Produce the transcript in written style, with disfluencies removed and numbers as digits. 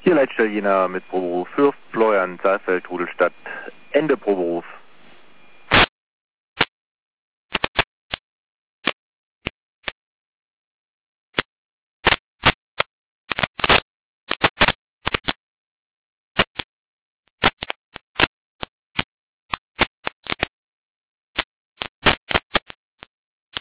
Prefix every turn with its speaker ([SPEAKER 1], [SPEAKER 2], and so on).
[SPEAKER 1] Hier Leitstelle Jena mit Proberuf für Florian Saalfeld, Rudelstadt, Ende Proberuf.